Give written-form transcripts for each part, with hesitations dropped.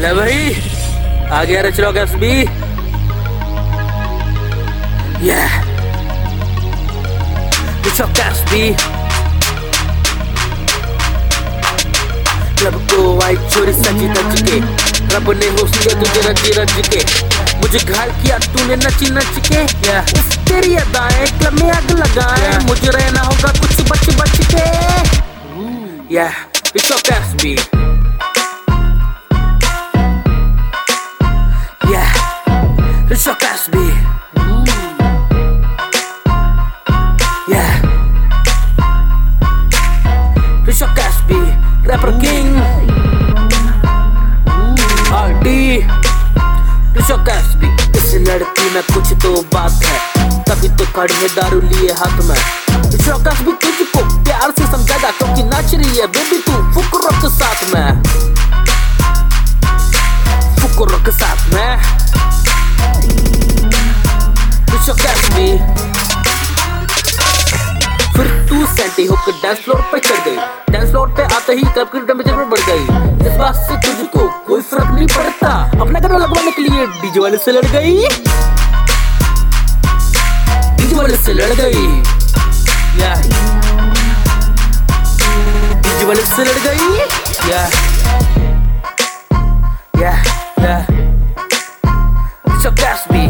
ले भाई आ गया rich rock SB. Rich rock SB club को आई चोरी सजी धज के, रब ने हुस्न तुझे रजी रज के, मुझे घायल किया तूने नची नच के। उफ तेरी अदाएं क्लब में आग लगाए, मुझे रहना होगा कुछ बच बच के। Rich rock SB It's your Casby. It's your Casby, rapper king. RD. It's your Casby. इस लड़की में कुछ तो बात है, तभी तो खड़ी है दारू लिए हाथ में। It's your Casby तुझको प्यार से समझाएगा, क्योंकि नाच रही है बेबी तू फुकरों के साथ में, फुकरों के साथ में। फिर तू सेंटी होकर डांस फ्लोर पे चढ़ गई, डांस फ्लोर पे आते ही क्लब की टेंपरेचर बढ़ गई। इस बात से तुझको कोई फर्क नहीं पड़ता, अपना गाना लगवाने के लिए डीजे वाले से लड़ गई, डीजे वाले से लड़ गई, डीजे वाले से लड़ गई। It's your Casby.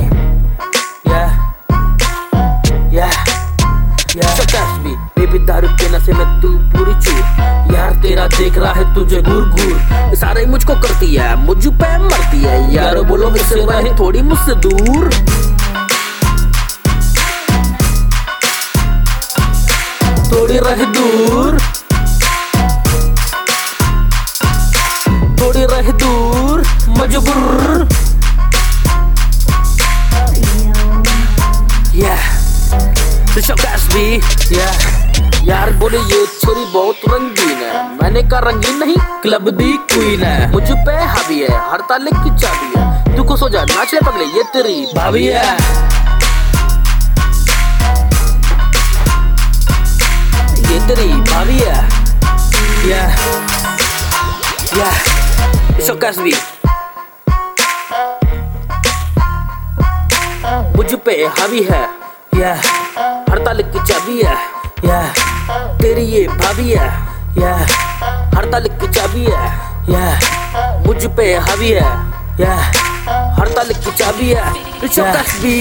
बेबी दारू के नशे में तू पूरी चूर, यार तेरा देख रहा है तुझे घूर घूर, सारे मुझको करती है मुझ पे मरती है, यार बोलो इससे रहे थोड़ी मुझसे दूर। थोड़ी रहे दूर, थोड़ी रहे दूर, मजबूर। It's your Casby. यार बोले ये छोरी बहुत रंगीन है, मैंने कहा रंगीन नहीं क्लब दी क्वीन है, मुझ पे हावी है हर ताले की चाबी है, तू को सो जा नाच ले पगले ये तेरी भाभी है। ये तेरी भाभी है। It's your Casby. मुझ पे हावी है, हर ताले की चाबी है, तेरी ये भाभी है, हर ताले की चाबी है, मुझ पे हावी है, हर ताले की चाबी है। It's your Casby.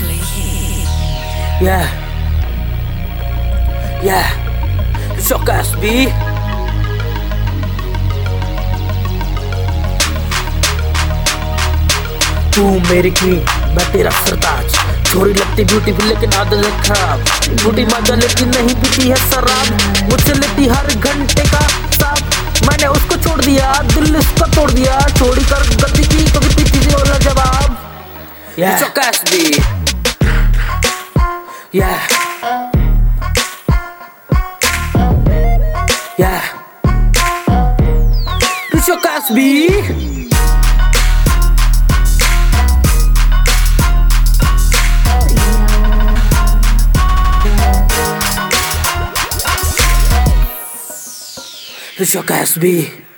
It's your Casby. तू मेरी क्वीन मैं तेरा सरताज, छोरी लगती ब्यूटीफुल लेकिन आदत है खराब, बूटी मजा लेकिन नहीं पीती है शराब, मुझसे लेती हर घंटे का साथ, मैंने उसको छोड़ दिया दिल इसका तोड़ दिया, छोड़ी कर गलती की कभी पीती थी वाला जवाब। It's your Casby. It's your Casby. It's your Casby.